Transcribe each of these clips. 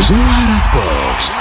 جوهرة سبورت.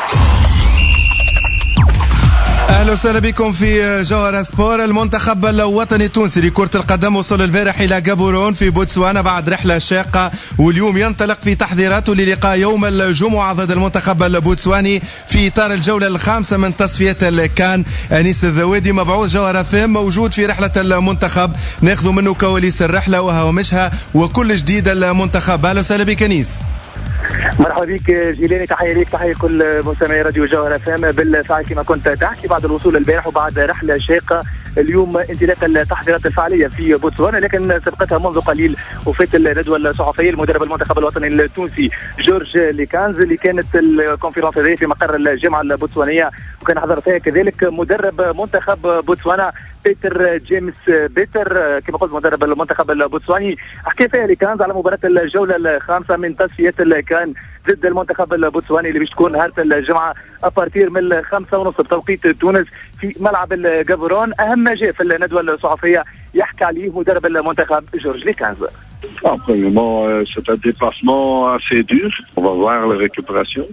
اهلا وسهلا بكم في جوهرة سبور. المنتخب الوطني التونسي لكرة القدم وصل البارح الى جابورون في بوتسوانا بعد رحلة شاقة، واليوم ينطلق في تحضيراته للقاء يوم الجمعة ضد المنتخب البوتسواني في اطار الجولة الخامسة من تصفيات الكان. انيس الذوادي مبعوث جوهرة فام موجود في رحلة المنتخب، ناخذ منه كواليس الرحلة وهوامشها وكل جديد المنتخب. اهلا وسهلا بك انيس. مرحبا بك جيلاني، تحيه ليك تحيه كل مستمعي راديو جوهرة فام. بالفعل كما كنت تحكي بعد الوصول البارح وبعد رحله شاقه اليوم انطلاق التحضيرات الفعاليه في بوتسوانا، لكن سبقتها منذ قليل وفاة الندوه الصحفيه المدرب المنتخب الوطني التونسي جورج ليكانز اللي كانت الكونفرنس هذه في مقر الجامعه البوتسوانيه، وكان حضر فيها كذلك مدرب منتخب بوتسوانا بيتر جيمس بيتر كما قلت مدرب المنتخب البوتسواني. حكى فيها ليكانز على مباراه الجوله الخامسه من تصفيات الكان ضد المنتخب البوتسواني اللي باش تكون نهار الجمعه ابارتير من 5:30 بتوقيت تونس في ملعب الجابورون. اهم ما جاء في الندوه الصحفيه يحكي عليه مدرب المنتخب جورج ليكانز. Premièrement, c'est un déplacement assez dur. On va voir la récupération.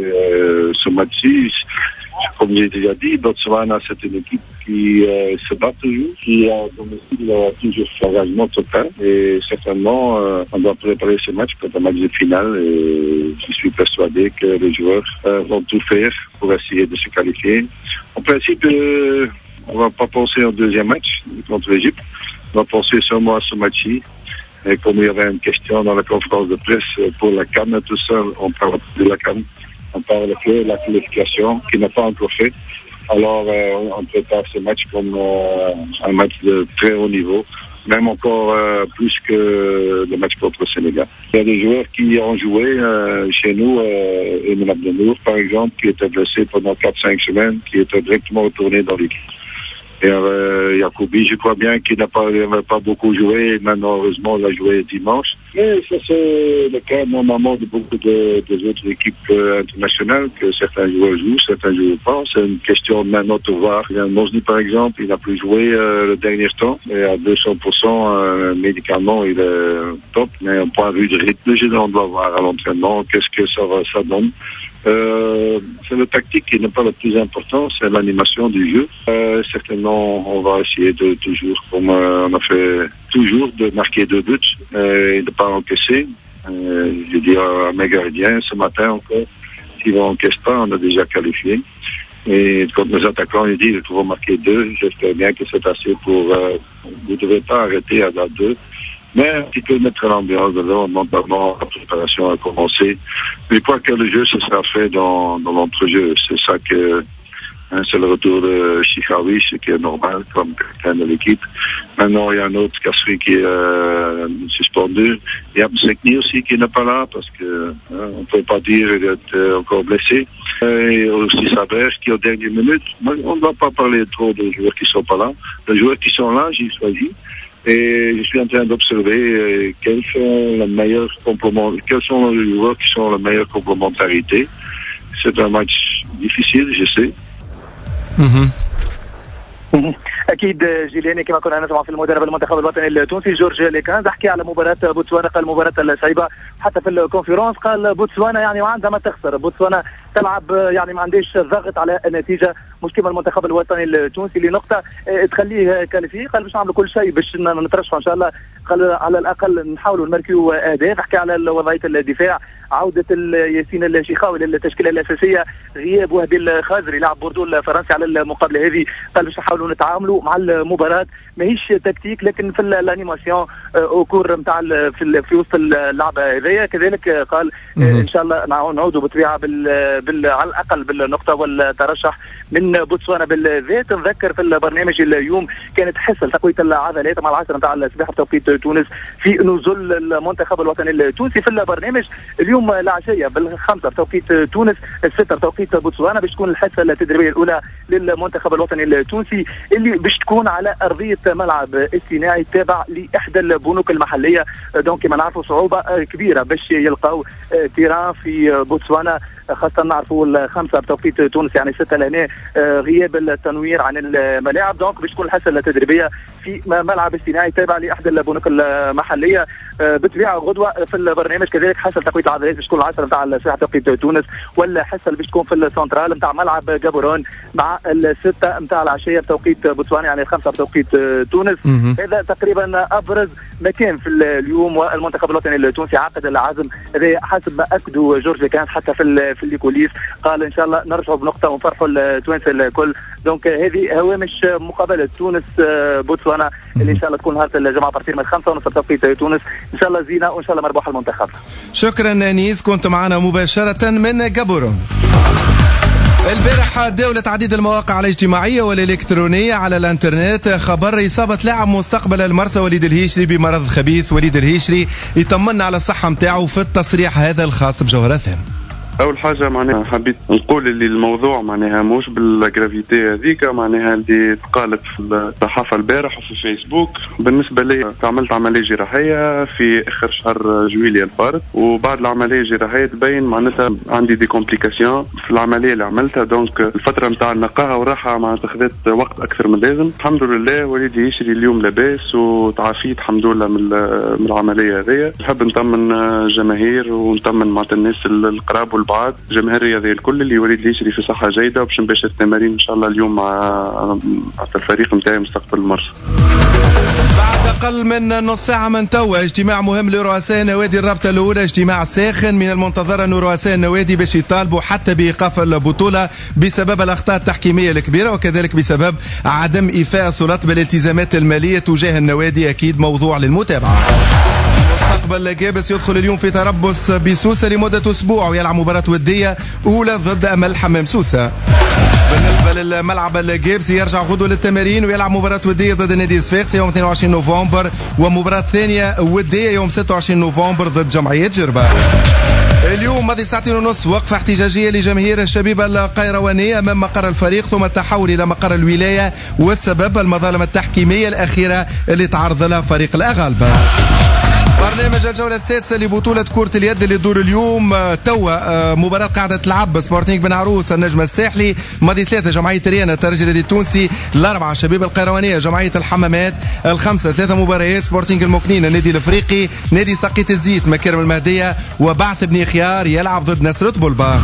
Ce match-ci, comme j'ai déjà dit, Botswana, c'est une équipe qui se bat toujours, qui a toujours son engagement total. Et certainement, on doit préparer ce match pour un match de finale. Et je suis persuadé que les joueurs vont tout faire pour essayer de se qualifier. En principe, on ne va pas penser au deuxième match contre l'Égypte. On va penser seulement à ce match-ci. Et comme il y avait une question dans la conférence de presse pour la CAN, tout seul, on parle de la CAN. On parle que la qualification qui n'a pas encore fait. Alors, on prépare ce match comme un match de très haut niveau, même encore plus que le match contre le Sénégal. Il y a des joueurs qui ont joué chez nous, Emin Abdenour, par exemple, qui était blessé pendant 4-5 semaines, qui était directement retourné dans l'équipe. Et Yacoubi, je crois bien qu'il n'avait pas beaucoup joué. Maintenant, heureusement, il a joué dimanche. Mais ça, c'est le cas normalement de beaucoup des autres équipes internationales, que certains joueurs jouent, certains jouent pas. C'est une question maintenant de voir. Il y a Mosny, par exemple, il n'a plus joué le dernier temps. Et à 200%, médicalement, il est top. Mais au point de vue de rythme, on doit voir à l'entraînement qu'est-ce que ça donne. C'est le tactique qui n'est pas le plus important, c'est l'animation du jeu. Certainement, on va essayer de toujours, comme on a fait toujours, de marquer 2 buts et de ne pas encaisser. Je dis à mes gardiens ce matin encore, s'ils ne encaissent pas, on a déjà qualifié. Et quand nos attaquants ils disent qu'il faut marquer 2, j'espère bien que c'est assez pour... vous ne devez pas arrêter à la 2. Mais un petit peu mettre l'ambiance dedans, mentalement, la préparation a commencé. Mais quoi que le jeu, ce sera fait dans l'entrejeu. C'est ça que, c'est le retour de Chikawi, ce qui est normal, comme capitaine de l'équipe. Maintenant, il y a un autre Kasri qui est suspendu. Il y a Msekni aussi qui n'est pas là, parce que, on ne peut pas dire qu'il est encore blessé. Et aussi Saber qui est aux dernières minutes. On ne va pas parler trop des joueurs qui ne sont pas là. Les joueurs qui sont là, j'ai choisi. Et je suis en train d'observer quels sont les joueurs qui sont la meilleure complémentarité. C'est un match difficile, je sais. اكيد جيلاني كما كنا نسمع في المدرب المنتخب الوطني التونسي جورج ليكانز حكى على مباراه بوتسوانا، قال المباراه الصعيبه، حتى في الكونفرنس قال بوتسوانا يعني ما عندها ما تخسر، بوتسوانا تلعب يعني ما عندهاش ضغط على النتيجه، مش كما المنتخب الوطني التونسي اللي نقطه تخليه كاليفي. قال باش نعملوا كل شيء باش نترشحوا ان شاء الله، قال على الاقل نحاولوا نماركيو اهداف. حكى على وضعيه الدفاع، عوده ياسين الشيخاوي للتشكيله الاساسيه، غياب وهبي الخازري لاعب بوردو الفرنسي على المقابله هذه. قال باش نحاولوا نتعاملوا مع المباراه ماهيش تكتيك لكن في الانيماسيون اوكور نتاع في وسط اللعبه هذيا. كذلك قال ان شاء الله نعودوا بالطبيعه على الاقل بالنقطه والترشح من بوتسوانا بالذات. نذكر في البرنامج اليوم كانت حصه تقويه العضلات مع العصر نتاع السباحه بتوقيت تونس في نزول المنتخب الوطني التونسي. في البرنامج اليوم العشيه بال5 بتوقيت تونس، 6 بتوقيت بوتسوانا باش تكون الحصه التدريبيه الاولى للمنتخب الوطني التونسي اللي باش تكون على ارضيه ملعب اصطناعي تابع لاحدى البنوك المحليه. دونك كما نعرفوا صعوبه كبيره باش يلقاو تيران في بوتسوانا خاصة نعرفوا الخمسة بتوقيت تونس يعني 6 لهنا غياب التنوير عن الملاعب. دونك باش تكون الحصة التدريبية في ملعب اصطناعي تابع لإحدى البنوك المحلية. بالطبيعة غدوة في البرنامج كذلك حصة تقوية العضلات باش تكون 10 نتاع الساعة توقيت تونس، ولا حصة اللي باش تكون في السنترال نتاع ملعب جابورون مع 6 نتاع العشية بتوقيت بوتسوانا يعني 5 بتوقيت تونس. هذا تقريبا أبرز مكان في اليوم. والمنتخب الوطني التونسي عقد العزم هذا حسب ما أكدوا جورج ليكانس حتى في الكوليس، قال إن شاء الله نرجعوا بنقطة ونفرحوا التوانسة الكل. دونك هذه هوامش مقابلة تونس بوتسوانا اللي إن شاء الله تكون نهار الجمعة بارتير من 5:30 بتوقيت تونس. إن شاء الله زينة وإن شاء الله مربوح المنتخب. شكرا أنيس، كنت معنا مباشرة من جابورون. البارح داولت عديد المواقع الاجتماعية والإلكترونية على الانترنت خبر إصابة لاعب مستقبل المرسى وليد الهيشري بمرض خبيث. وليد الهيشري يطمنا على الصحة متاعه في التصريح هذا الخاص بجوهرة FM. اول حاجه معناها حبيت نقول اللي الموضوع معناها مش بالجرافيتي هذيك معناها اللي تقالت في الصحافه البارح وفي فيسبوك. بالنسبه لي عملت عمليه جراحيه في اخر شهر جويليا الفارط، وبعد العمليه الجراحيه تبين معناتها عندي دي كومبليكاسيون في العمليه اللي عملتها. دونك الفتره نتاع النقاهه والراحه معناتها خذت وقت اكثر من اللازم. الحمد لله وليدي يشري اليوم لاباس وتعافيت الحمد لله من العمليه هذه. نحب نطمن الجماهير ونطمن معناتها الناس القراب بعد جماهير الرياضيه الكل اللي وليد يشري في صحه جيده وباش نباشر التمارين ان شاء الله اليوم مع الفريق نتاعي مستقبل المرسى. بعد اقل من نص ساعه من توا اجتماع مهم لرؤساء نوادي الرابطه الاولى، اجتماع ساخن من المنتظر ان رؤساء النوادي باش يطالبوا حتى بايقاف البطوله بسبب الاخطاء التحكيميه الكبيره وكذلك بسبب عدم ايفاء السلطات بالالتزامات الماليه تجاه النوادي. اكيد موضوع للمتابعه. مستقبل جابس يدخل اليوم في تربص بسوسة لمدة أسبوع ويلعب مباراة ودية أولى ضد أمل حمام سوسة. بالنسبة للملعب الجابسي يرجع غدوة للتمارين ويلعب مباراة ودية ضد نادي صفاقسي يوم 22 نوفمبر ومباراة ثانية ودية يوم 26 نوفمبر ضد جمعية جربة. اليوم ماضي 2.5 ساعات وقفة احتجاجية لجماهير الشبيبة القيروانية أمام مقر الفريق ثم التحول إلى مقر الولاية، والسبب المظالم التحكيمية الأخيرة اللي تعرض لها فريق الأغالبة. برنامج الجولة السادسة لبطولة كرة اليد اللي تدور اليوم توا مباراة قاعدة تلعب سبورتينغ بن عروس النجم الساحلي، ماضي 3 جمعية ريانا الترجي الرياضي التونسي، 4 شبيب القيروانية جمعية الحمامات، 5 3 مباريات سبورتينغ المكنين النادي الافريقي، نادي سقيت الزيت مكارم المهدية، وبعث بني خيار يلعب ضد نصرة بلبا.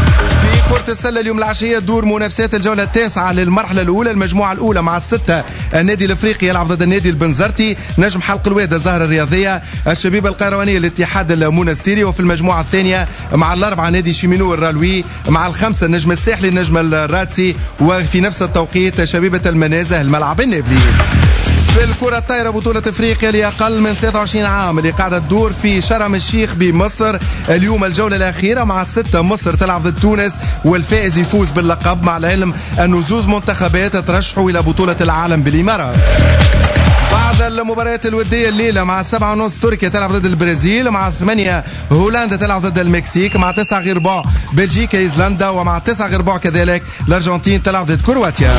في كرة السلة اليوم العشية دور منافسات الجولة التاسعة للمرحلة الأولى المجموعة الأولى مع 6 النادي الافريقي يلعب ضد النادي البنزرتي، نجم حلق الواد الزهرة الرياضية، الشبيبة القيروانية الاتحاد المونستيري، وفي المجموعة الثانية مع 4 نادي شيمينو الرالوي، مع 5 النجم الساحلي النجم الراتسي، وفي نفس التوقيت شبيبة المنازه الملعب النابلي. في الكرة الطايرة بطولة افريقيا لأقل من 23 عام اللي قاعدة تدور في شرم الشيخ بمصر، اليوم الجولة الأخيرة مع 6 مصر تلعب ضد تونس والفائز يفوز باللقب، مع العلم أنه زوز منتخبات ترشحوا إلى بطولة العالم بالإمارات. بعد المباريات الودية الليلة مع 7:30 تركيا تلعب ضد البرازيل، مع 8 هولندا تلعب ضد المكسيك، مع 9 غير ربع بلجيكا ايسلندا، ومع 9 غير ربع كذلك الأرجنتين تلعب ضد كرواتيا.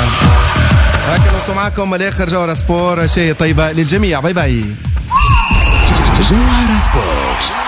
هكذا نوصل معكم لاخر جوهرة سبور، شيء طيبة للجميع، باي باي. جوهرة سبور.